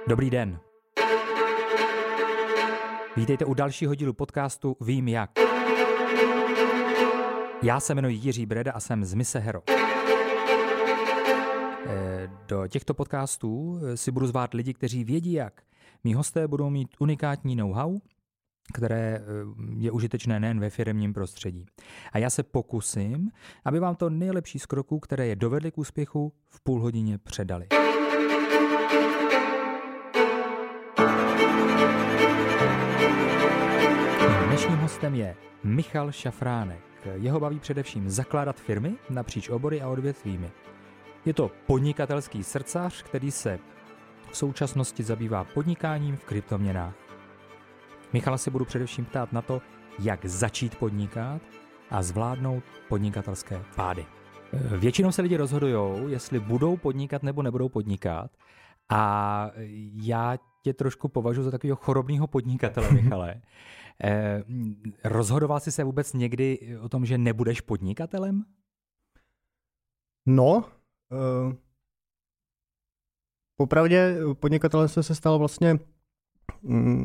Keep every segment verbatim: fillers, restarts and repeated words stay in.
Dobrý den. Vítejte u dalšího dílu podcastu Vím jak. Já se jmenuji Jiří Breda a jsem z Mise Hero. Do těchto podcastů si budu zvát lidi, kteří vědí jak. Mí hosté budou mít unikátní know-how, které je užitečné nejen ve firemním prostředí. A já se pokusím, aby vám to nejlepší z kroků, které je dovedly k úspěchu, v půl hodině předali. Dnešním hostem je Michal Šafránek. Jeho baví především zakládat firmy napříč obory a odvětvími. Je to podnikatelský srdcař, který se v současnosti zabývá podnikáním v kryptoměnách. Michala se budu především ptát na to, jak začít podnikat a zvládnout podnikatelské pády. Většinou se lidi rozhodujou, jestli budou podnikat nebo nebudou podnikat. A já tě trošku považuji za takového chorobného podnikatele, Michale. Eh, rozhodoval jsi se vůbec někdy o tom, že nebudeš podnikatelem? No, uh, popravdě podnikatelem jsem se stal vlastně um,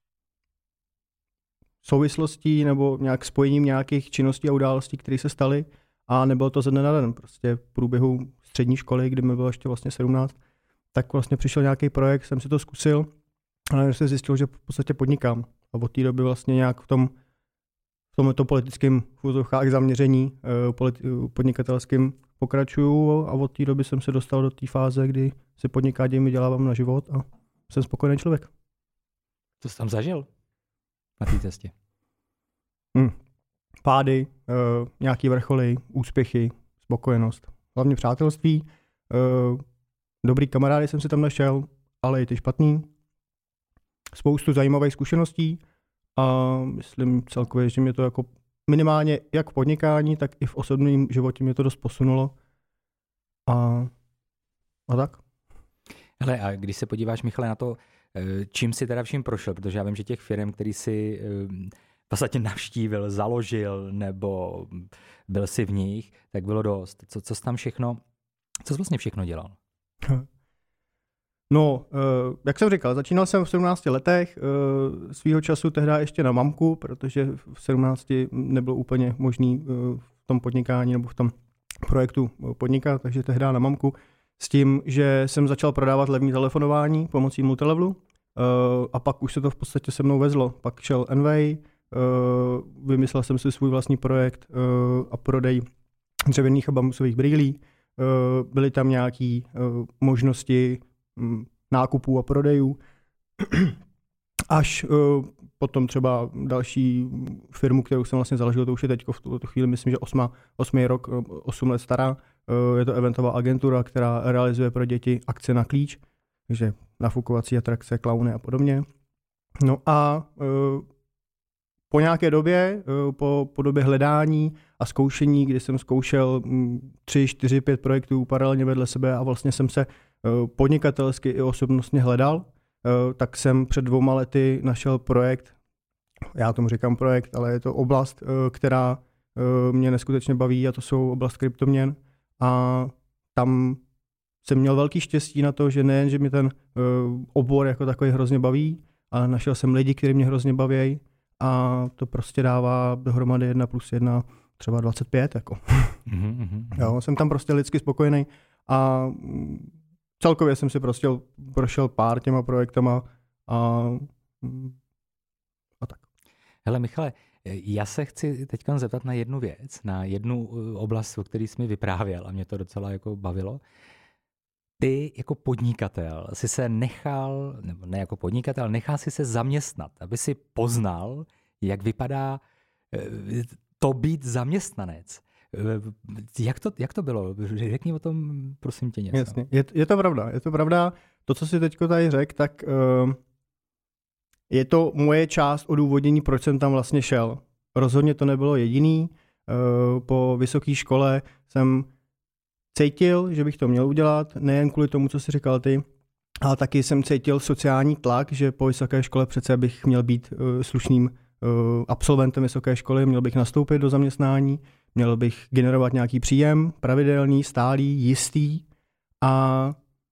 souvislostí nebo nějak spojením nějakých činností a událostí, které se staly, a nebylo to ze dne na den. Prostě v průběhu střední školy, kdy mi bylo ještě vlastně sedmnáct, tak vlastně přišel nějaký projekt, jsem si to zkusil, ale jsem zjistil, že v podstatě podnikám. A od té doby vlastně nějak v tom v tomto politickém v úzovkách zaměření politi- podnikatelským pokračuju, a od té doby jsem se dostal do té fáze, kdy si podnikání vydělávám na život a jsem spokojený člověk. Co jsi tam zažil na té cestě? Hmm. Pády, uh, nějaký vrcholy, úspěchy, spokojenost. Hlavně přátelství. Uh, dobrý kamarády jsem si tam našel, ale i ty špatný. Spoustu zajímavých zkušeností a myslím celkově, že mě to jako minimálně jak v podnikání, tak i v osobním životě mě to dost posunulo. A, a tak. Hele, a když se podíváš, Michale, na to, čím jsi teda vším prošel, protože já vím, že těch firm, který jsi v podstatě navštívil, založil nebo byl si v nich, tak bylo dost. Co, co jsi tam všechno, co jsi vlastně všechno dělal? No, jak jsem říkal, začínal jsem v sedmnácti letech, svýho času tehdy ještě na mamku, protože v sedmnácti nebylo úplně možný v tom podnikání nebo v tom projektu podnikat, takže tehdy na mamku, s tím, že jsem začal prodávat levní telefonování pomocí multilevelu, a pak už se to v podstatě se mnou vezlo. Pak šel Enway, vymyslel jsem si svůj vlastní projekt a prodej dřevěných a bambusových brýlí. Byly tam nějaké možnosti nákupů a prodejů. Až uh, potom třeba další firmu, kterou jsem vlastně založil, to už je teď v tuto chvíli, myslím, že osma, osmý rok, osm let stará. Uh, je to eventová agentura, která realizuje pro děti akce na klíč, takže nafukovací atrakce, klauny a podobně. No a uh, po nějaké době, uh, po, po době hledání a zkoušení, kdy jsem zkoušel um, tři, čtyři, pět projektů paralelně vedle sebe a vlastně jsem se podnikatelsky i osobnostně hledal, tak jsem před dvouma lety našel projekt, já tomu říkám projekt, ale je to oblast, která mě neskutečně baví, a to jsou oblast kryptoměn, a tam jsem měl velký štěstí na to, že nejen, že mě ten obor jako takový hrozně baví, ale našel jsem lidi, kteří mě hrozně baví, a to prostě dává dohromady jedna plus jedna třeba dvacet pět. Jako. Mm-hmm. Jo, jsem tam prostě lidsky spokojený a celkově jsem si prostě prošel pár těma projektama a, a tak. Hele, Michale, já se chci teď zeptat na jednu věc, na jednu oblast, o které jsi mi vyprávěl, a mě to docela jako bavilo. Ty jako podnikatel si se nechal, nebo ne jako podnikatel, nechal si se zaměstnat, aby si poznal, jak vypadá to být zaměstnanec. Jak to, jak to bylo? Řekni o tom, prosím tě, něco. Jasně, je, je to pravda. Je to pravda. To, co jsi teďko tady řekl, tak uh, je to moje část odůvodnění, proč jsem tam vlastně šel. Rozhodně to nebylo jediný. Uh, po vysoké škole jsem cítil, že bych to měl udělat, nejen kvůli tomu, co jsi říkal ty, ale taky jsem cítil sociální tlak, že po vysoké škole přece bych měl být uh, slušným uh, absolventem vysoké školy, měl bych nastoupit do zaměstnání, měl bych generovat nějaký příjem, pravidelný, stálý, jistý, a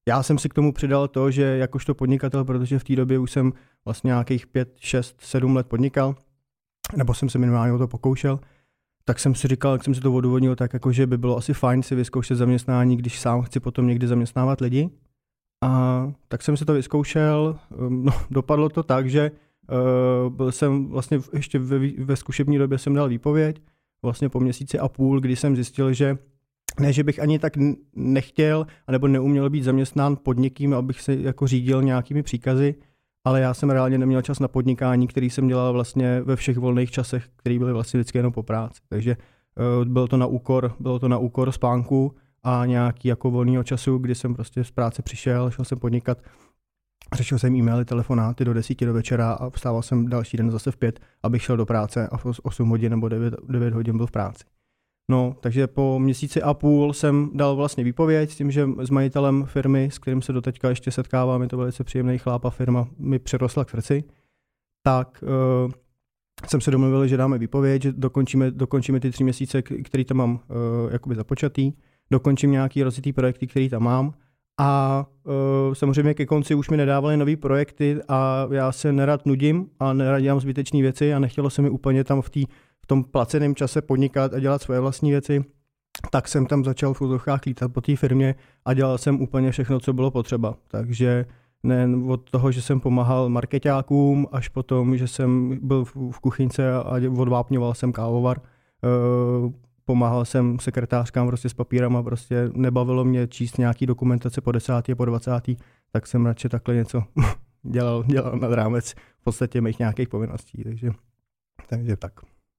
Já jsem si k tomu přidal to, že jakožto podnikatel, protože v té době už jsem vlastně nějakých pět, šest, sedm let podnikal, nebo jsem se minimálně o to pokoušel, tak jsem si říkal, jak jsem si to odůvodnil, tak jako, že by bylo asi fajn si vyzkoušet zaměstnání, když sám chci potom někdy zaměstnávat lidi. A tak jsem si to vyzkoušel, no, dopadlo to tak, že uh, byl jsem vlastně ještě ve, ve zkušební době jsem dal výpověď, vlastně po měsíci a půl, kdy jsem zjistil, že ne, že bych ani tak nechtěl, anebo neuměl být zaměstnán pod někým, abych se jako řídil nějakými příkazy, ale já jsem reálně neměl čas na podnikání, který jsem dělal vlastně ve všech volných časech, který byly vlastně vždycky jenom po práci. Takže uh, bylo to na úkor, bylo to na úkor spánku a nějaký jako volného času, kdy jsem prostě z práce přišel, šel jsem podnikat, řešil jsem e-maily, telefonáty do desíti do večera a vstával jsem další den zase v pět, abych šel do práce a v osm hodin nebo devět hodin byl v práci. No, takže po měsíci a půl jsem dal vlastně výpověď s tím, že s majitelem firmy, s kterým se doteďka ještě setkávám, je to velice příjemný chlap a firma mi přirostla k srdci, tak uh, jsem se domluvil, že dáme výpověď, že dokončíme, dokončíme ty tři měsíce, který tam mám uh, jakoby započatý, dokončím nějaký rozjetý projekty, který tam mám a uh, samozřejmě ke konci už mi nedávali nový projekty a já se nerad nudím a nerad dělám zbytečné věci a nechtělo se mi úplně tam v té v tom placeném čase podnikat a dělat svoje vlastní věci, tak jsem tam začal v úzovkách lítat po té firmě a dělal jsem úplně všechno, co bylo potřeba. Takže nejen od toho, že jsem pomáhal markeťákům, až potom, že jsem byl v kuchyňce a odvápňoval jsem kávovar, pomáhal jsem sekretářkám prostě s papírama, prostě nebavilo mě číst nějaký dokumentace po desátý a po dvacátý, tak jsem radši takhle něco dělal, dělal nad rámec v podstatě mých nějakých povinností. Takže, takže tak.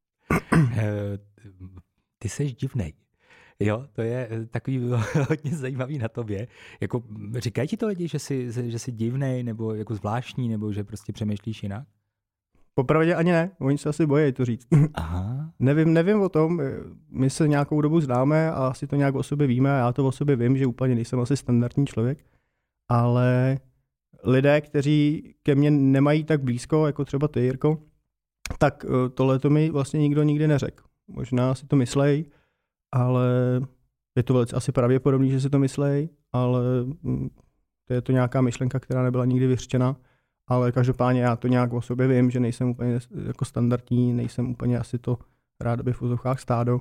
Ty seš divnej. Jo, to je takový hodně zajímavý na tobě. Jako, říkají ti to lidi, že jsi, že jsi divnej, nebo jako zvláštní, nebo že prostě přemýšlíš jinak? Popravdě ani ne, oni se asi bojí to říct. Aha. nevím, nevím o tom, my se nějakou dobu známe a asi to nějak o sobě víme a já to o sobě vím, že úplně nejsem asi standardní člověk, ale lidé, kteří ke mně nemají tak blízko, jako třeba ty, Jirko, tak tohle to mi vlastně nikdo nikdy neřekl. Možná si to myslej, ale je to velice asi pravděpodobný, že si to myslej, ale to je to nějaká myšlenka, která nebyla nikdy vyřčena, ale každopádně já to nějak o sobě vím, že nejsem úplně jako standardní, nejsem úplně asi to rád by v úzovkách stádo.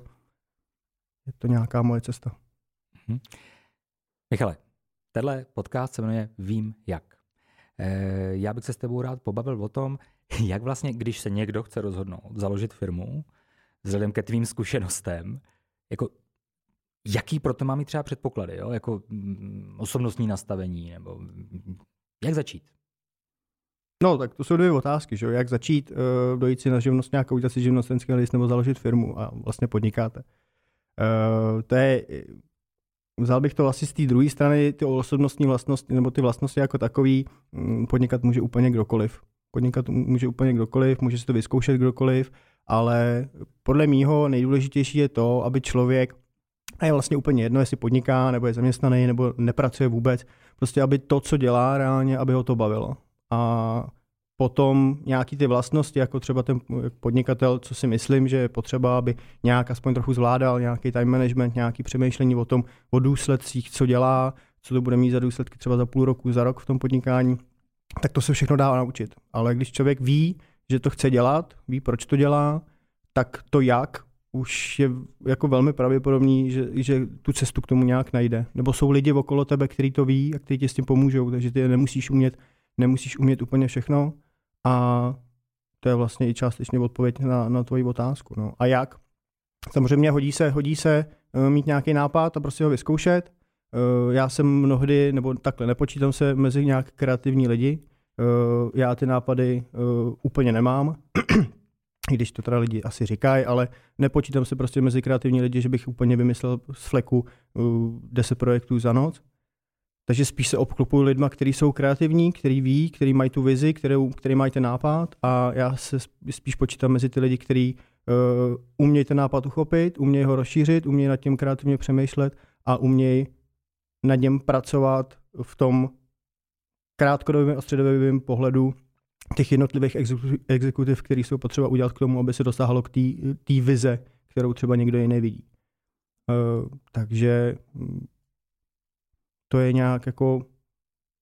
Je to nějaká moje cesta. Hmm. Michale, tenhle podcast se jmenuje Vím jak. E, já bych se s tebou rád pobavil o tom, jak vlastně, když se někdo chce rozhodnout založit firmu, vzhledem ke tvým zkušenostem, jako jaký proto má mít třeba předpoklady, jo? Jako mm, osobnostní nastavení, nebo jak začít? No, tak to jsou dvě otázky, že jo? Jak začít, uh, dojít si na živnost nějakou, udělat si živnostenský list nebo založit firmu a vlastně podnikáte. Uh, to je, vzal bych to asi z té druhé strany, ty osobnostní vlastnosti, nebo ty vlastnosti jako takový, podnikat může úplně kdokoliv. Podnikat může úplně kdokoliv, může si to vyzkoušet kdokoliv, ale podle mýho nejdůležitější je to, aby člověk, a je vlastně úplně jedno, jestli podniká, nebo je zaměstnaný, nebo nepracuje vůbec, prostě aby to, co dělá reálně, aby ho to bavilo. A potom nějaký ty vlastnosti, jako třeba ten podnikatel, co si myslím, že je potřeba, aby nějak aspoň trochu zvládal, nějaký time management, nějaký přemýšlení o tom, o důsledcích, co dělá, co to bude mít za důsledky třeba za půl roku, za rok v tom podnikání, tak to se všechno dá naučit. Ale když člověk ví, že to chce dělat, ví, proč to dělá, tak to jak už je jako velmi pravděpodobný, že, že tu cestu k tomu nějak najde. Nebo jsou lidi okolo tebe, kteří to ví a kteří ti s tím pomůžou, takže ty nemusíš umět, nemusíš umět úplně všechno. A to je vlastně i částečně odpověď na, na tvoji otázku. No. A jak? Samozřejmě hodí se, hodí se mít nějaký nápad a prostě ho vyzkoušet. Já jsem mnohdy, nebo takhle, nepočítám se mezi nějak kreativní lidi. Já ty nápady úplně nemám, i když to teda lidi asi říkají, ale nepočítám se prostě mezi kreativní lidi, že bych úplně vymyslel z fleku deset projektů za noc. Takže spíš se obklopuju lidma, kteří jsou kreativní, kteří ví, kteří mají tu vizi, kterou, který mají ten nápad a já se spíš počítám mezi ty lidi, kteří uh, umějí ten nápad uchopit, umějí ho rozšířit, umějí nad tím kreativně přemýšlet a umějí nad něm pracovat v tom krátkodobém a středodobém pohledu těch jednotlivých exekutiv, který jsou potřeba udělat k tomu, aby se dosáhlo k té vize, kterou třeba někdo jiný vidí. Uh, takže to je nějak jako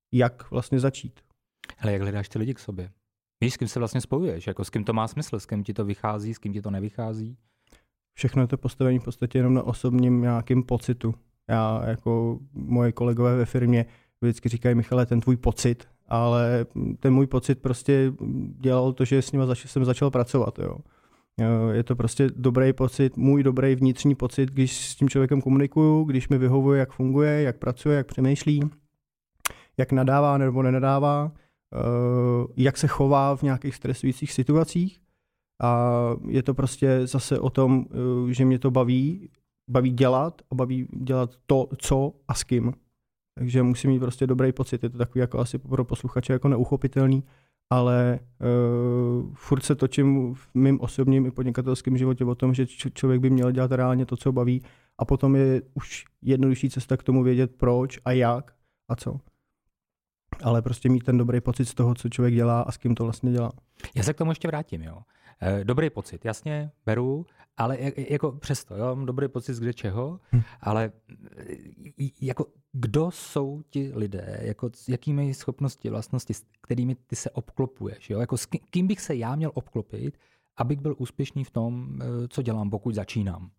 jak vlastně začít. Ale jak hledáš ty lidi k sobě? Víš, s kým se vlastně spojuješ? Jako s kým to má smysl? S kým ti to vychází? S kým ti to nevychází? Všechno je to postavení v podstatě jenom na osobním nějakým pocitu. Já jako moje kolegové ve firmě vždycky říkají, Michale, ten tvůj pocit, ale ten můj pocit prostě dělal to, že s ním zač- jsem začal pracovat. Jo. Je to prostě dobrý pocit, můj dobrý vnitřní pocit, když s tím člověkem komunikuju, když mi vyhovuje, jak funguje, jak pracuje, jak přemýšlí, jak nadává nebo nenadává, jak se chová v nějakých stresujících situacích. A je to prostě zase o tom, že mě to baví, baví dělat a baví dělat to, co a s kým. Takže musím mít prostě dobrý pocit. Je to takový jako asi pro posluchače jako neuchopitelný, ale uh, furt se točím v mým osobním i podnikatelském životě o tom, že č- člověk by měl dělat reálně to, co baví, a potom je už jednodušší cesta k tomu vědět proč a jak a co. Ale prostě mít ten dobrý pocit z toho, co člověk dělá a s kým to vlastně dělá. Já se k tomu ještě vrátím, jo. Dobrý pocit, jasně, beru, ale jako přesto, jo, mám dobrý pocit z kde čeho, hm. ale jako kdo jsou ti lidé, jako jakými schopnosti, vlastnosti, s kterými ty se obklopuješ, jo, jako s kým bych se já měl obklopit, abych byl úspěšný v tom, co dělám, pokud začínám.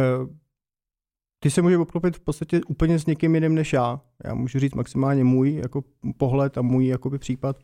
Ty se můžeš obklopit v podstatě úplně s někým jiným než já. Já můžu říct maximálně můj jako pohled a můj jakoby případ.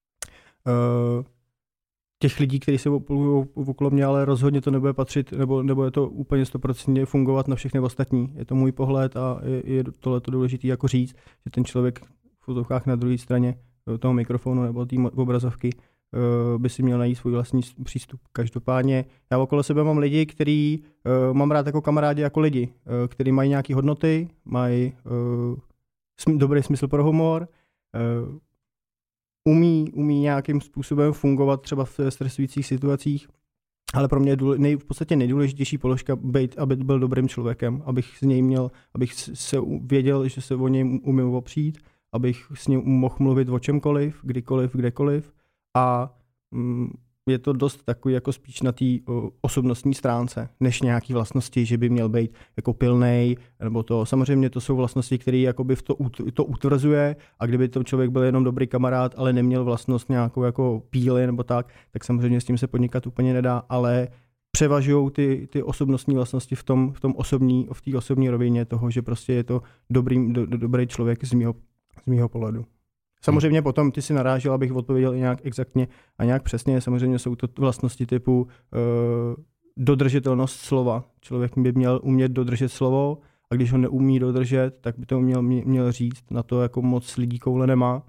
Uh, těch lidí, kteří se okolo mě, ale rozhodně to nebude patřit, nebo, nebo je to úplně sto procent fungovat na všechny ostatní. Je to můj pohled a je, je tohleto důležité jako říct, že ten člověk v fotovkách na druhé straně toho mikrofonu nebo té obrazovky uh, by si měl najít svůj vlastní přístup. Každopádně já okolo sebe mám lidi, který uh, mám rád jako kamarádi, jako lidi, uh, kteří mají nějaké hodnoty, mají uh, sm- dobrý smysl pro humor, uh, umí, umí nějakým způsobem fungovat třeba v stresujících situacích, ale pro mě je důle, nej, v podstatě nejdůležitější položka být, aby byl dobrým člověkem, abych z něj měl, abych se věděl, že se o něj umím opřít, abych s ním mohl mluvit o čemkoliv, kdykoliv, kdekoliv, a mm, je to dost takový jako spíš na té osobnostní stránce, než nějaký vlastnosti, že by měl být jako pilnej, nebo to. Samozřejmě to jsou vlastnosti, které jakoby v to, to utvrzuje, a kdyby to člověk byl jenom dobrý kamarád, ale neměl vlastnost nějakou jako píly nebo tak, tak samozřejmě s tím se podnikat úplně nedá, ale převažují ty, ty osobnostní vlastnosti v tom, v tom osobní, v té osobní rovině toho, že prostě je to dobrý, do, dobrý člověk z mýho, z mýho pohledu. Samozřejmě potom ty si narážel, abych odpověděl i nějak exaktně a nějak přesně. Samozřejmě jsou to vlastnosti typu uh, dodržitelnost slova. Člověk by měl umět dodržet slovo, a když ho neumí dodržet, tak by to měl, měl říct. Na to jako moc lidí koule nemá.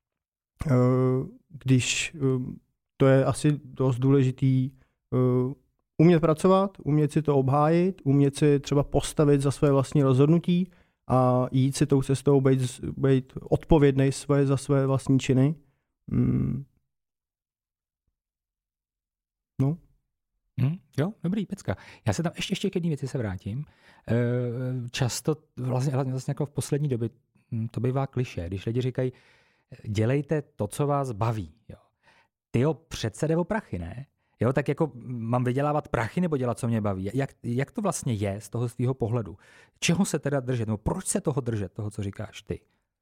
Uh, když uh, to je asi dost důležitý uh, umět pracovat, umět si to obhájit, umět si třeba postavit za své vlastní rozhodnutí a jít si tou cestou, být, být odpovědnej své, za své vlastní činy. Mm. No. Hmm, jo, dobrý, pecka. Já se tam ještě, ještě k jedné věci se vrátím. E, často, vlastně, vlastně jako v poslední době, to bývá klišé, když lidi říkají, dělejte to, co vás baví. Jo. Tyjo, přece jde o prachy, ne? Jo, tak jako mám vydělávat prachy nebo dělat, co mě baví? Jak, jak to vlastně je z toho svého pohledu? Čeho se teda držet? Nebo proč se toho držet, toho, co říkáš ty?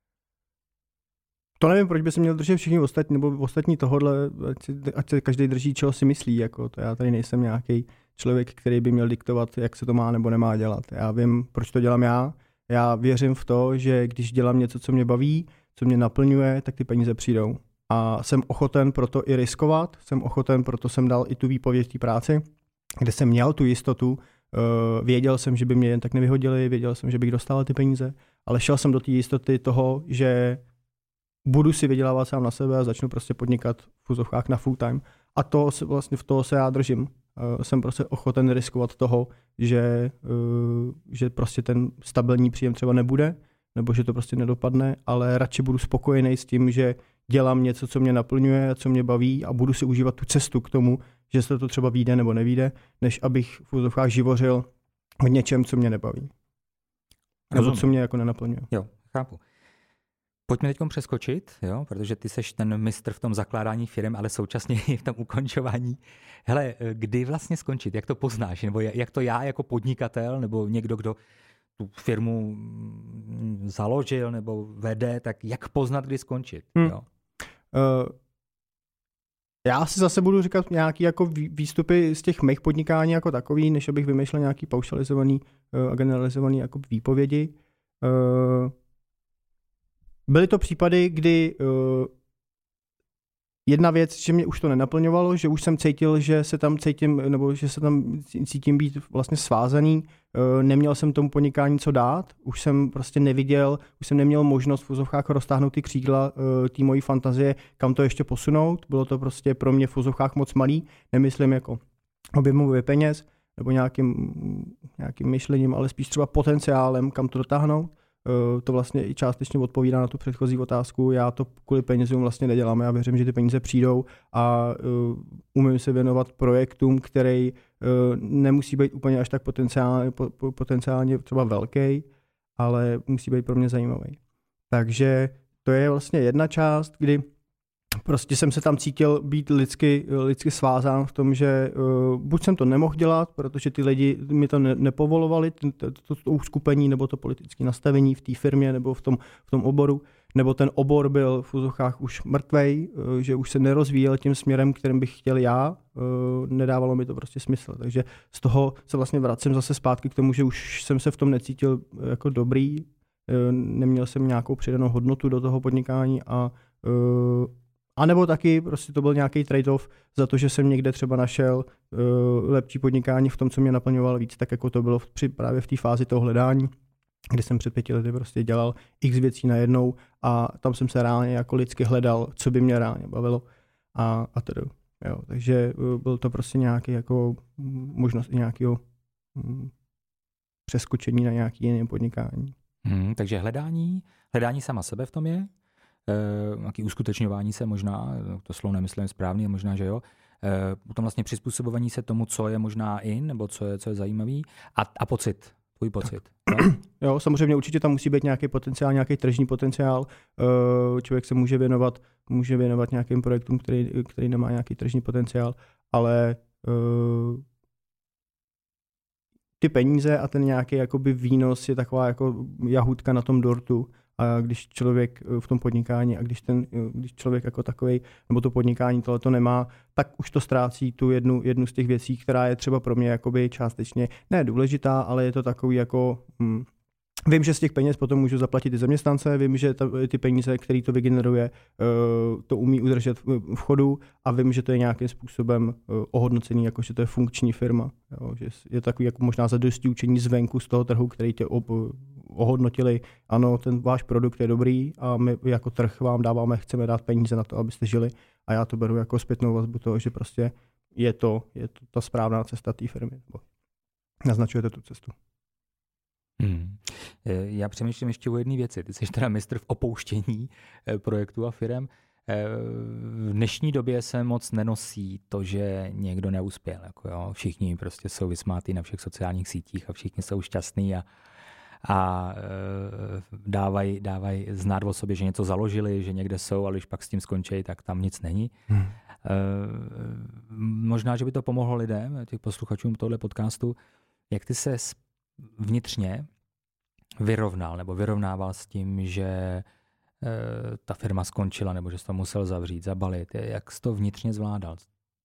To nevím, proč by se měl držet všichni ostatní, nebo ostatní tohodle, ať, ať se každý drží, čeho si myslí. Jako to. Já tady nejsem nějaký člověk, který by měl diktovat, jak se to má nebo nemá dělat. Já vím, proč to dělám já. Já věřím v to, že když dělám něco, co mě baví, co mě naplňuje, tak ty peníze přijdou. A jsem ochoten proto i riskovat, jsem ochoten, proto jsem dal i tu výpověď té práci, kde jsem měl tu jistotu, věděl jsem, že by mě jen tak nevyhodili, věděl jsem, že bych dostal ty peníze, ale šel jsem do té jistoty toho, že budu si vydělávat sám na sebe a začnu prostě podnikat v úzovkách na full time. A to se, vlastně v toho se já držím. Jsem prostě ochoten riskovat toho, že, že prostě ten stabilní příjem třeba nebude, nebo že to prostě nedopadne, ale radši budu spokojený s tím, že dělám něco, co mě naplňuje, co mě baví, a budu si užívat tu cestu k tomu, že se to třeba vyjde nebo nevyjde, než abych v úzovkách živořil v něčem, co mě nebaví. Nebo co mě jako nenaplňuje. Jo, chápu. Pojďme teď přeskočit, jo, protože ty seš ten mistr v tom zakládání firem, ale současně i v tom ukončování. Hele, kdy vlastně skončit? Jak to poznáš? Nebo jak to já jako podnikatel, nebo někdo, kdo tu firmu založil nebo vede, tak jak poznat, kdy skončit? Hmm. Jo? Uh, já si zase budu říkat nějaký jako výstupy z těch mých podnikání jako takový, než abych vymýšlel nějaký paušalizovaný uh, a generalizovaný jako výpovědi. Uh, byly to případy, kdy uh, jedna věc, že mě už to nenaplňovalo, že už jsem cítil, že se tam cítím, nebo že se tam cítím být vlastně svázaný, neměl jsem tomu podnikání co dát, už jsem prostě neviděl, už jsem neměl možnost v úzovkách roztáhnout ty křídla té mojí fantazie, kam to ještě posunout, bylo to prostě pro mě v úzovkách moc malý, nemyslím jako objemově peněz, nebo nějakým, nějakým myšlením, ale spíš třeba potenciálem, kam to dotáhnout. To vlastně i částečně odpovídá na tu předchozí otázku. Já to kvůli penězům vlastně nedělám. Já věřím, že ty peníze přijdou a uh, umím se věnovat projektům, který uh, nemusí být úplně až tak potenciálně, po, potenciálně třeba velký, ale musí být pro mě zajímavý. Takže to je vlastně jedna část, kdy prostě jsem se tam cítil být lidsky, lidsky svázán v tom, že uh, buď jsem to nemohl dělat, protože ty lidi mi to ne, nepovolovali, to, to, to, to uskupení nebo to politické nastavení v té firmě nebo v tom, v tom oboru, nebo ten obor byl v úzovkách už mrtvej, uh, že už se nerozvíjel tím směrem, kterým bych chtěl já, uh, nedávalo mi to prostě smysl. Takže z toho se vlastně vracím zase zpátky k tomu, že už jsem se v tom necítil jako dobrý, uh, neměl jsem nějakou přidanou hodnotu do toho podnikání a uh, A nebo taky prostě to byl nějaký trade-off za to, že jsem někde třeba našel uh, lepší podnikání v tom, co mě naplňovalo víc, tak jako to bylo v, při, právě v té fázi toho hledání, kdy jsem před pěti lety prostě dělal x věcí najednou a tam jsem se reálně jako lidsky hledal, co by mě reálně bavilo a, a tedy. Jo, takže uh, byl to prostě nějaký jako možnost i nějakého um, přeskočení na nějaké jiné podnikání. Hmm, takže hledání, hledání sama sebe v tom je? Uh, nějaký uskutečňování se možná, to slovo nemyslím správně, možná, že jo, uh, potom vlastně přizpůsobování se tomu, co je možná in, nebo co je, co je zajímavý a, a pocit, tvůj pocit. No? Jo, samozřejmě určitě tam musí být nějaký potenciál, nějaký tržní potenciál, uh, člověk se může věnovat, může věnovat nějakým projektům, který, který nemá nějaký tržní potenciál, ale uh, ty peníze a ten nějaký jakoby výnos je taková jako jahůdka na tom dortu. A když člověk v tom podnikání a když, ten, když člověk jako takovej, nebo to podnikání tohleto nemá, tak už to ztrácí tu jednu, jednu z těch věcí, která je třeba pro mě jakoby částečně ne důležitá, ale je to takový jako... Hm, vím, že z těch peněz potom můžu zaplatit i zaměstnance, vím, že ta, ty peníze, které to vygeneruje, to umí udržet v chodu a vím, že to je nějakým způsobem ohodnocený, jako že to je funkční firma. Jo, že je takový jako možná zadosti učení zvenku z toho trhu, který tě ob, ohodnotili, ano, ten váš produkt je dobrý a my jako trh vám dáváme, chceme dát peníze na to, abyste žili a já to beru jako zpětnou vazbu toho, že prostě je to, je to ta správná cesta té firmy. Naznačujete tu cestu. Hmm. Já přemýšlím ještě o jedné věci. Ty jsi teda mistr v opouštění projektů a firem. V dnešní době se moc nenosí to, že někdo neuspěl. Jako jo. Všichni prostě jsou vysmátí na všech sociálních sítích a všichni jsou šťastní a, a dávají dávaj znát o sobě, že něco založili, že někde jsou, ale když pak s tím skončí, tak tam nic není. Hmm. Možná, že by to pomohlo lidem, těch posluchačům tohle podcastu, jak ty se vnitřně vyrovnal nebo vyrovnával s tím, že e, ta firma skončila nebo že jsi to musel zavřít, zabalit. Jak jsi to vnitřně zvládal?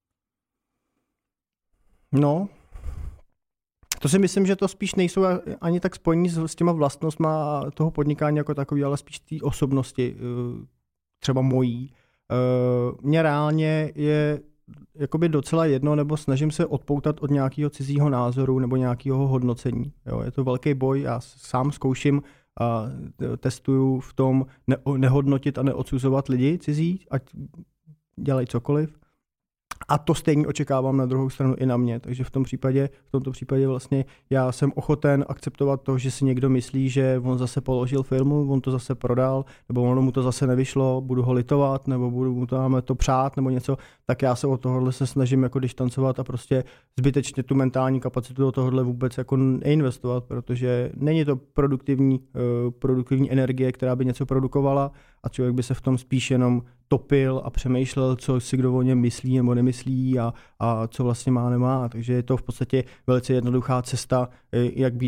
No, to si myslím, že to spíš nejsou ani tak spojení s, s těma vlastnostma toho podnikání jako takový, ale spíš té osobnosti, třeba mojí. Mně reálně je jakoby docela jedno, nebo snažím se odpoutat od nějakého cizího názoru nebo nějakého hodnocení. Jo, je to velký boj, já sám zkouším a testuju v tom ne- nehodnotit a neodsuzovat lidi cizí, ať dělají cokoliv. A to stejně očekávám na druhou stranu i na mě. Takže v tom případě, v tomto případě vlastně já jsem ochoten akceptovat to, že si někdo myslí, že on zase položil firmu, on to zase prodal, nebo ono mu to zase nevyšlo, budu ho litovat, nebo budu mu to, to přát, nebo něco, tak já se od tohohle se snažím jako distancovat a prostě zbytečně tu mentální kapacitu do tohohle vůbec jako neinvestovat, protože není to produktivní, uh, produktivní energie, která by něco produkovala a člověk by se v tom spíš jenom topil a přemýšlel, co si kdo o něm myslí nebo nemyslí a, a co vlastně má, nemá. Takže je to v podstatě velice jednoduchá cesta, jak být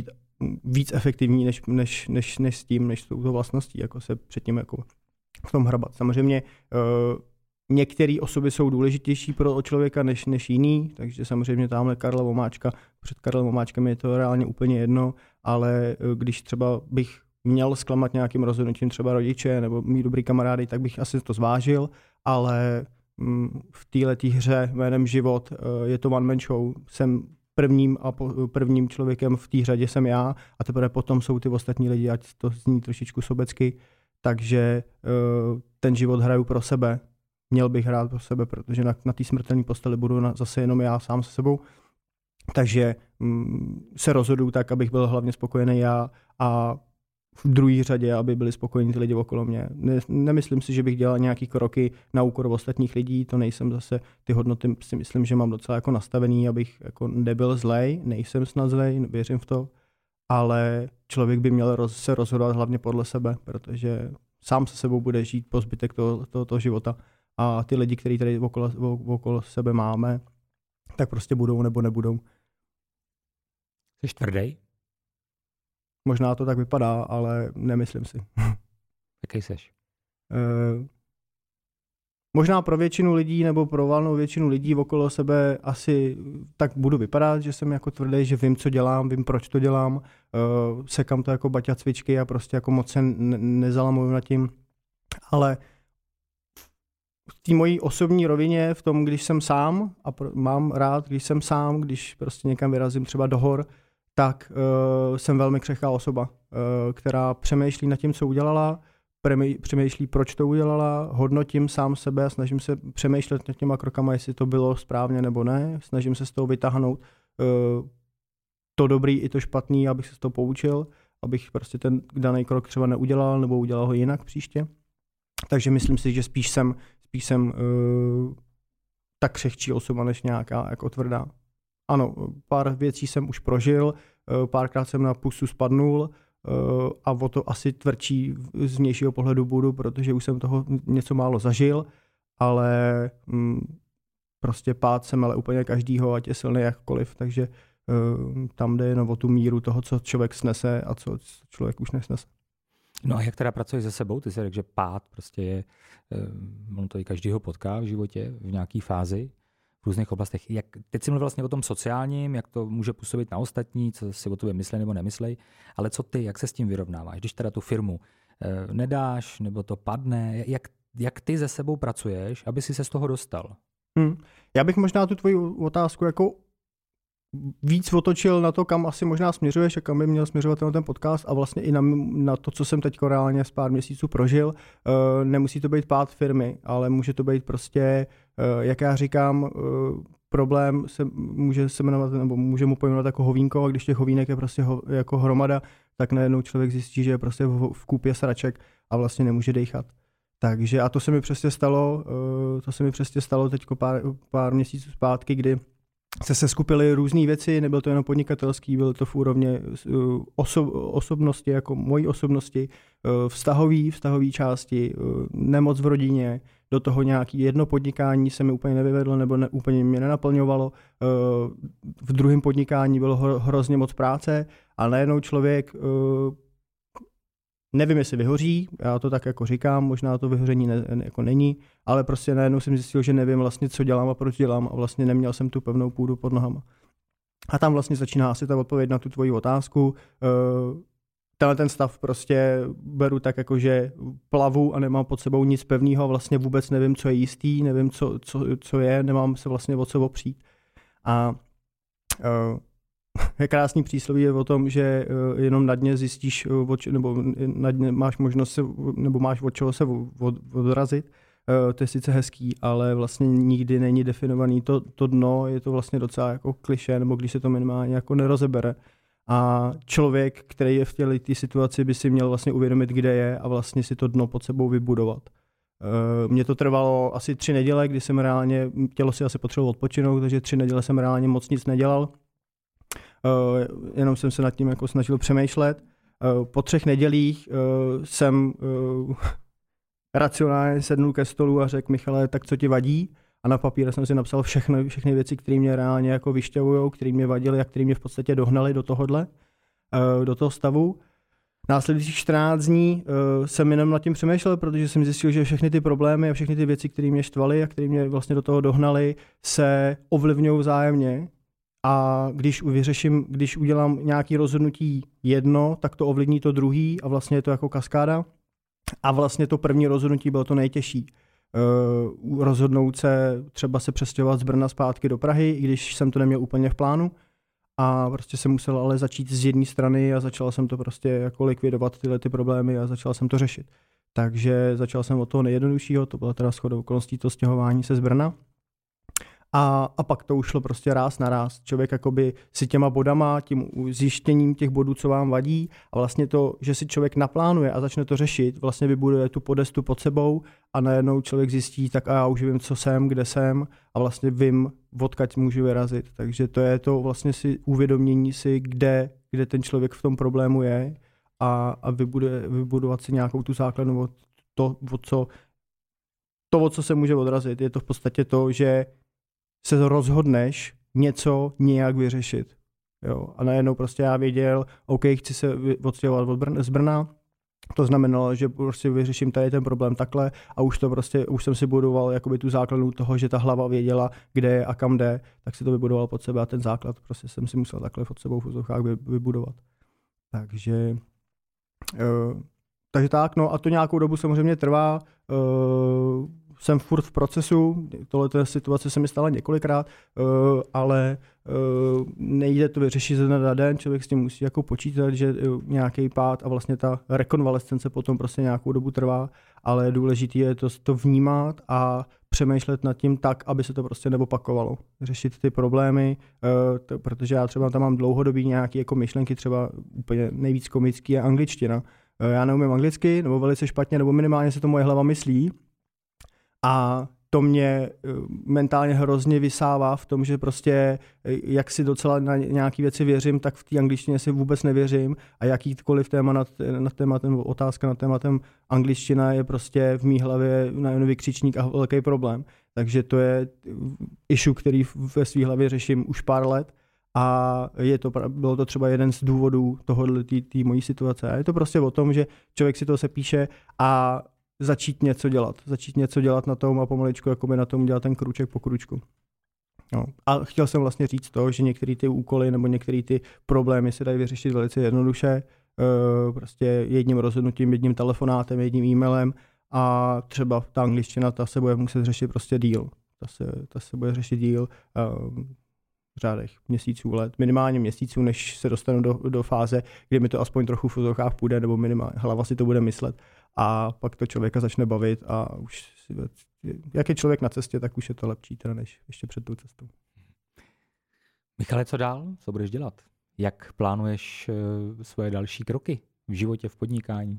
víc efektivní než, než, než, než s tím, než s touto vlastností, jako se předtím jako v tom hrabat. Samozřejmě uh, některé osoby jsou důležitější pro člověka než, než jiný, takže samozřejmě tamhle Karla Vomáčka, před Karlem Vomáčkem je to reálně úplně jedno, ale uh, když třeba bych měl zklamat nějakým rozhodnutím třeba rodiče nebo mý dobrý kamarády, tak bych asi to zvážil, ale um, v této hře jménem Život uh, je to one man show, jsem prvním a po, prvním člověkem v té řadě jsem já a teprve potom jsou ty ostatní lidi, ať to zní trošičku sobecky, takže uh, ten život hraju pro sebe. Měl bych hrát pro sebe, protože na, na té smrtelné posteli budu na, zase jenom já sám se sebou. Takže um, se rozhoduju tak, abych byl hlavně spokojený já a v druhé řadě, aby byli spokojení ty lidi okolo mě. Ne, nemyslím si, že bych dělal nějaký kroky na úkor ostatních lidí, to nejsem zase, ty hodnoty si myslím, že mám docela jako nastavený, abych jako nebyl zlej, nejsem snad zlej, věřím v to, ale člověk by měl roz, se rozhodovat hlavně podle sebe, protože sám se sebou bude žít po zbytek toho, toho, toho života a ty lidi, který tady okolo, okolo sebe máme, tak prostě budou nebo nebudou. Jsi tvrdý? Možná to tak vypadá, ale nemyslím si. Jaký seš? Uh, možná pro většinu lidí nebo pro valnou většinu lidí okolo sebe asi tak budu vypadat, že jsem jako tvrdý, že vím, co dělám, vím, proč to dělám, uh, sekám to jako baťa cvičky a prostě jako moc se ne- nezalamuju nad tím. Ale v té mojí osobní rovině, v tom, když jsem sám a pro- mám rád, když jsem sám, když prostě někam vyrazím třeba do hor, tak uh, jsem velmi křehká osoba, uh, která přemýšlí nad tím, co udělala, premý, přemýšlí, proč to udělala, hodnotím sám sebe a snažím se přemýšlet nad těma krokama, jestli to bylo správně nebo ne, snažím se z toho vytáhnout uh, to dobrý i to špatný, abych se z toho poučil, abych prostě ten daný krok třeba neudělal nebo udělal ho jinak příště. Takže myslím si, že spíš jsem, spíš jsem uh, tak křehčí osoba, než nějaká jako tvrdá. Ano, pár věcí jsem už prožil, párkrát jsem na pusu spadnul a o to asi tvrdší z vnějšího pohledu budu, protože už jsem toho něco málo zažil, ale prostě pád se mele úplně každýho, ať je silný jakkoliv, takže tam jde jenom o tu míru toho, co člověk snese a co člověk už nesnese. No a jak teda pracuješ se sebou? Ty jsi řekl, že pád prostě je, on to i každýho potká v životě v nějaké fázi. V různých oblastech. Jak, teď jsi mluvil vlastně o tom sociálním, jak to může působit na ostatní, co si o tobě myslej nebo nemyslej, ale co ty, jak se s tím vyrovnáváš? Když teda tu firmu eh, nedáš, nebo to padne, jak, jak ty se sebou pracuješ, aby si se z toho dostal? Hmm. Já bych možná tu tvoji otázku jako víc otočil na to, kam asi možná směřuješ a kam by měl směřovat ten, ten podcast a vlastně i na, na to, co jsem teď reálně z pár měsíců prožil. Uh, nemusí to být pád firmy, ale může to být prostě, uh, jak já říkám, uh, problém se může se jmenovat, nebo může mu pojmenovat jako hovínko a když těch hovínek je prostě ho, jako hromada, tak najednou člověk zjistí, že je prostě v, v kůpě sraček a vlastně nemůže dejchat. Takže a to se mi přesně stalo, uh, to se mi přesně stalo teďko pár, pár měsíců zpátky, kdy se seskupily různé věci, nebyl to jenom podnikatelský, bylo to v úrovně oso, osobnosti, jako mojí osobnosti, vztahový, vztahový části, nemoc v rodině, do toho nějaký jedno podnikání se mi úplně nevyvedlo nebo ne, úplně mě nenaplňovalo, v druhém podnikání bylo hrozně moc práce a najednou člověk, nevím, jestli vyhoří, já to tak jako říkám, možná to vyhoření ne, jako není, ale prostě najednou jsem zjistil, že nevím vlastně, co dělám a proč dělám a vlastně neměl jsem tu pevnou půdu pod nohama. A tam vlastně začíná asi ta odpověď na tu tvoji otázku. Tenhle ten stav prostě beru tak jako, že plavu a nemám pod sebou nic pevného, vlastně vůbec nevím, co je jistý, nevím, co, co, co je, nemám se vlastně o co opřít. A je krásný přísloví je o tom, že jenom na dně zjistíš, nebo na dně máš možnost se, nebo máš od čeho se odrazit. To je sice hezký, ale vlastně nikdy není definovaný to, to dno, je to vlastně docela jako klišé, nebo když se to minimálně jako nerozebere. A člověk, který je v té situaci, by si měl vlastně uvědomit, kde je a vlastně si to dno pod sebou vybudovat. Mně to trvalo asi tři neděle, kdy jsem reálně, tělo si asi potřeboval odpočinout, takže tři neděle jsem reálně moc nic nedělal. Uh, jenom jsem se nad tím jako snažil přemýšlet. Uh, po třech nedělích uh, jsem uh, racionálně sednul ke stolu a řekl: Michale, tak co ti vadí? A na papíře jsem si napsal všechny, všechny věci, které mě reálně jako vyšťavujou, které mě vadily a které mě v podstatě dohnaly do tohohle. do toho stavu. Následujících čtrnáct dní uh, jsem jenom nad tím přemýšlel, protože jsem zjistil, že všechny ty problémy a všechny ty věci, které mě štvaly a které mě vlastně do toho dohnaly, se ovlivňují vzájemně. A když vyřeším, když udělám nějaké rozhodnutí jedno, tak to ovlivní to druhý a vlastně je to jako kaskáda. A vlastně to první rozhodnutí bylo to nejtěžší. Uh, rozhodnout se, třeba se přestěhovat z Brna zpátky do Prahy, i když jsem to neměl úplně v plánu. A prostě jsem musel ale začít z jedné strany a začal jsem to prostě jako likvidovat tyhle ty problémy a začal jsem to řešit. Takže začal jsem od toho nejjednoduššího, to byla teda shodou okolností to stěhování se z Brna. A, a pak to ušlo prostě ráz na ráz. Člověk jakoby si těma bodama, tím zjištěním těch bodů, co vám vadí a vlastně to, že si člověk naplánuje a začne to řešit, vlastně vybuduje tu podestu pod sebou a najednou člověk zjistí, tak a já už vím, co jsem, kde jsem a vlastně vím, odkud můžu vyrazit. Takže to je to vlastně si uvědomění si, kde, kde ten člověk v tom problému je a, a vybuduje, vybudovat si nějakou tu základnu od to, od co, to, od co se může odrazit. Je to v podstatě to, že se rozhodneš něco nějak vyřešit. Jo. A najednou prostě já věděl, OK, chci se odstěhovat od Brna, z Brna, to znamenalo, že prostě vyřeším tady ten problém takhle a už to prostě, už jsem si budoval jakoby tu základnu toho, že ta hlava věděla, kde je a kam jde, tak si to vybudoval pod sebe a ten základ prostě jsem si musel takhle pod sebou v úzovkách vybudovat. Takže uh, takže tak, no a to nějakou dobu samozřejmě trvá, uh, jsem furt v procesu, tohle situace se mi stala několikrát, uh, ale uh, nejde to vyřešit ze dne na den, člověk s tím musí jako počítat, že uh, nějaký pád a vlastně ta rekonvalescence potom prostě nějakou dobu trvá, ale důležité je to, to vnímat a přemýšlet nad tím tak, aby se to prostě neopakovalo. Řešit ty problémy, uh, to, protože já třeba tam mám dlouhodobý nějaké jako myšlenky, třeba úplně nejvíc komický je angličtina. Uh, já neumím anglicky, nebo velice špatně, nebo minimálně se to moje hlava myslí. A to mě mentálně hrozně vysává v tom, že prostě jak si docela na nějaké věci věřím, tak v té angličtině si vůbec nevěřím a jakýkoliv téma nad, nad tématem, otázka nad tématem angličtina je prostě v mý hlavě najednou vykřičník a velký problém. Takže to je issue, který ve své hlavě řeším už pár let a je to, bylo to třeba jeden z důvodů tohohle té mojí situace. A je to prostě o tom, že člověk si to sepíše a začít něco dělat. Začít něco dělat na tom a pomaličku jakoby na tom dělat ten kruček po kručku. No. A chtěl jsem vlastně říct to, že některé ty úkoly nebo některé ty problémy se dají vyřešit velice jednoduše. Uh, prostě jedním rozhodnutím, jedním telefonátem, jedním e-mailem a třeba ta angličtina, ta se bude muset řešit prostě díl. Ta se, ta se bude řešit díl uh, v řádech měsíců, let, minimálně měsíců, než se dostanu do, do fáze, kdy mi to aspoň trochu v úzovkách půjde, nebo minimálně hlava si to bude myslet. A pak to člověka začne bavit a už si, jak je člověk na cestě, tak už je to lepší teda než ještě před tou cestou. Michale, co dál? Co budeš dělat? Jak plánuješ uh, svoje další kroky v životě, v podnikání?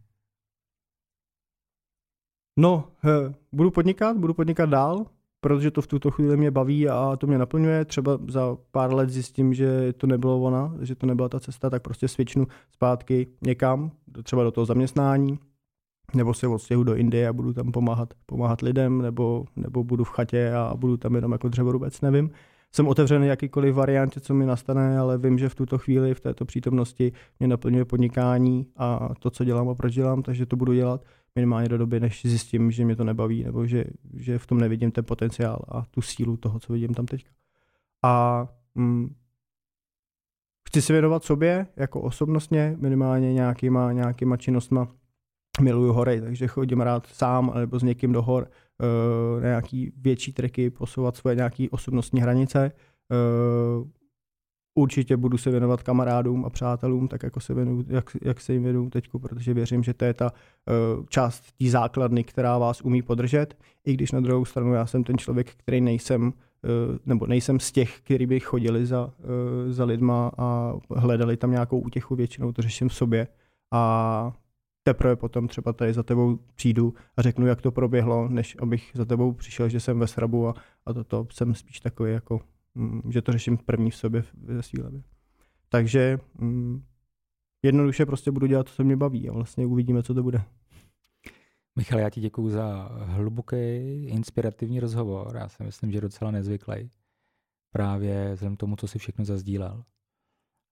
No, he, budu podnikat, budu podnikat dál, protože to v tuto chvíli mě baví a to mě naplňuje. Třeba za pár let zjistím, že to nebylo ona, že to nebyla ta cesta, tak prostě switchnu zpátky někam, třeba do toho zaměstnání, nebo se odstěhu do Indie a budu tam pomáhat, pomáhat lidem, nebo, nebo budu v chatě a budu tam jenom jako dřevorubec, nevím. Jsem otevřený jakýkoliv variantě, co mi nastane, ale vím, že v tuto chvíli, v této přítomnosti mě naplňuje podnikání a to, co dělám a proč dělám, takže to budu dělat minimálně do doby, než zjistím, že mě to nebaví, nebo že, že v tom nevidím ten potenciál a tu sílu toho, co vidím tam teďka. A mm, chci se věnovat sobě, jako osobnostně, minimálně nějakýma, nějakýma činnostma. Miluju hory, takže chodím rád sám nebo s někým do hor, uh, na nějaký větší treky, posouvat svoje nějaké osobnostní hranice. Uh, určitě budu se věnovat kamarádům a přátelům, tak jako se věnuju, jak, jak se jim věnuju teďku, protože věřím, že to je ta uh, část té základny, která vás umí podržet, i když na druhou stranu já jsem ten člověk, který nejsem, uh, nebo nejsem z těch, kteří by chodili za, uh, za lidma a hledali tam nějakou útěchu, většinou to řeším v sobě a teprve potom třeba tady za tebou přijdu a řeknu, jak to proběhlo, než abych za tebou přišel, že jsem ve srabu a, a toto jsem spíš takový, jako, mm, že to řeším první v sobě ve svý hlavě. Takže mm, jednoduše prostě budu dělat, co mě baví a vlastně uvidíme, co to bude. Michal, já ti děkuju za hluboký, inspirativní rozhovor. Já si myslím, že docela nezvyklý. Právě vzhledem tomu, co si všechno zazdílel.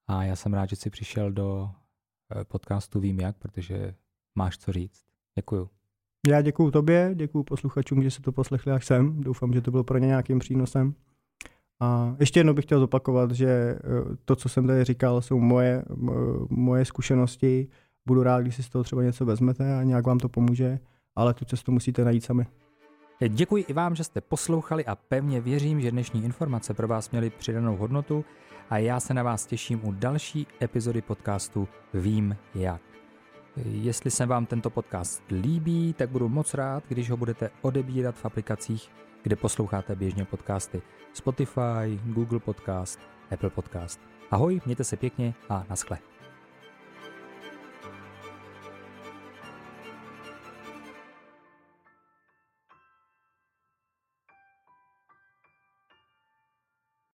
A já jsem rád, že jsi přišel do podcastu Vím jak, protože máš co říct. Děkuju. Já děkuju tobě, děkuju posluchačům, že se to poslechli až sem. Doufám, že to bylo pro ně nějakým přínosem. A ještě jednou bych chtěl zopakovat, že to, co jsem tady říkal, jsou moje, moje zkušenosti. Budu rád, když si z toho třeba něco vezmete a nějak vám to pomůže, ale tu cestu musíte najít sami. Děkuji i vám, že jste poslouchali a pevně věřím, že dnešní informace pro vás měly přidanou hodnotu a já se na vás těším u další epizody podcastu Vím jak. Jestli se vám tento podcast líbí, tak budu moc rád, když ho budete odebírat v aplikacích, kde posloucháte běžně podcasty. Spotify, Google Podcast, Apple Podcast. Ahoj, mějte se pěkně a naschle.